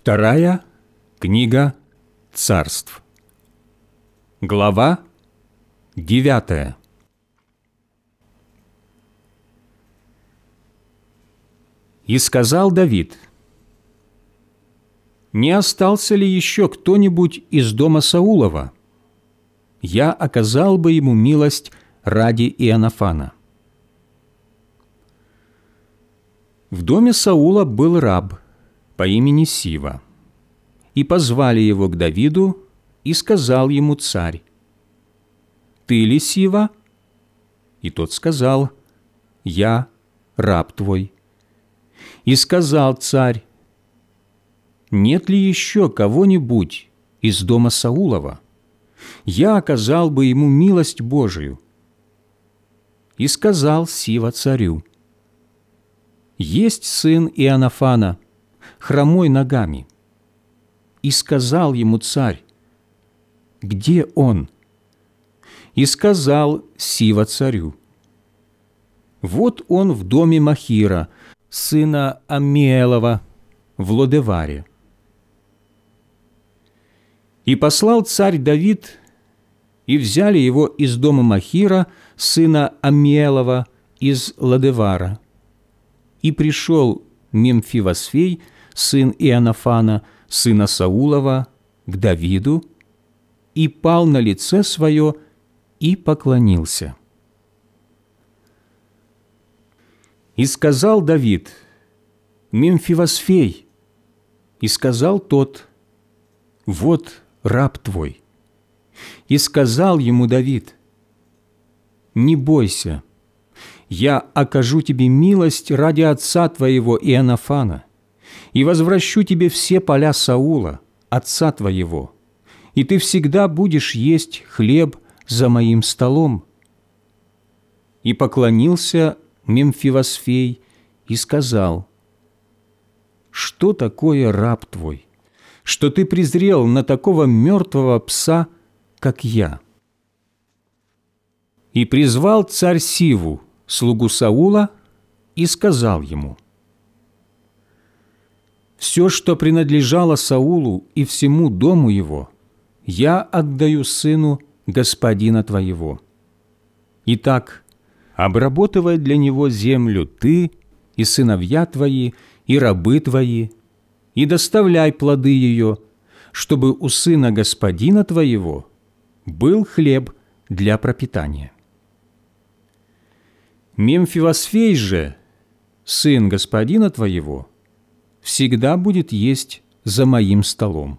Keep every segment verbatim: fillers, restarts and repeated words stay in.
Вторая книга Царств. Глава девятая. И сказал Давид: «Не остался ли еще кто-нибудь из дома Саулова? Я оказал бы ему милость ради Иоаннафана». В доме Саула был раб по имени Сива, и позвали его к Давиду, и сказал ему царь: «Ты ли Сива?» И тот сказал: «Я раб твой». И сказал царь: «Нет ли еще кого-нибудь из дома Саулова? Я оказал бы ему милость Божию». И сказал Сива царю: «Есть сын Иоаннафана, хромой ногами». И сказал ему царь: «Где он?» И сказал Сива царю: «Вот он в доме Махира, сына Аммиэлова, в Лодеваре». И послал царь Давид, и взяли его из дома Махира, сына Аммиэлова, из Лодевара. И пришел Мемфивосфей, сын Иоаннафана, сына Саулова, к Давиду, и пал на лице свое, и поклонился. И сказал Давид: «Мемфивосфей». И сказал тот: «Вот раб твой». И сказал ему Давид: «Не бойся, я окажу тебе милость ради отца твоего Иоаннафана, и возвращу тебе все поля Саула, отца твоего, и ты всегда будешь есть хлеб за моим столом». И поклонился Мемфивосфей и сказал: «Что такое раб твой, что ты презрел на такого мертвого пса, как я?» И призвал царь Сиву, слугу Саула, и сказал ему: «Все, что принадлежало Саулу и всему дому его, я отдаю сыну господина твоего. Итак, обработывай для него землю ты и сыновья твои, и рабы твои, и доставляй плоды ее, чтобы у сына господина твоего был хлеб для пропитания. Мемфивосфей же, сын господина твоего, всегда будет есть за моим столом».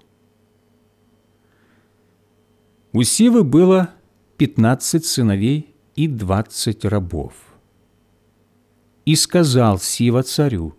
У Сивы было пятнадцать сыновей и двадцать рабов. И сказал Сива царю: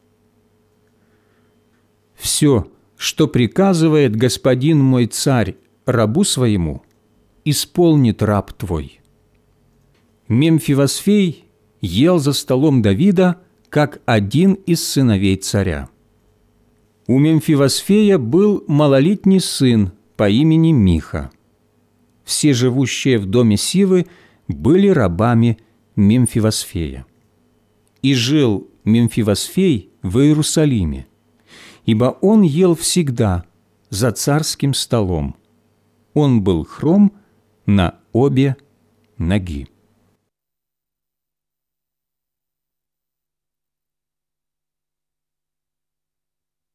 «Все, что приказывает господин мой царь рабу своему, исполнит раб твой». Мемфивосфей ел за столом Давида, как один из сыновей царя. У Мемфивосфея был малолетний сын по имени Миха. Все живущие в доме Сивы были рабами Мемфивосфея. И жил Мемфивосфей в Иерусалиме, ибо он ел всегда за царским столом. Он был хром на обе ноги.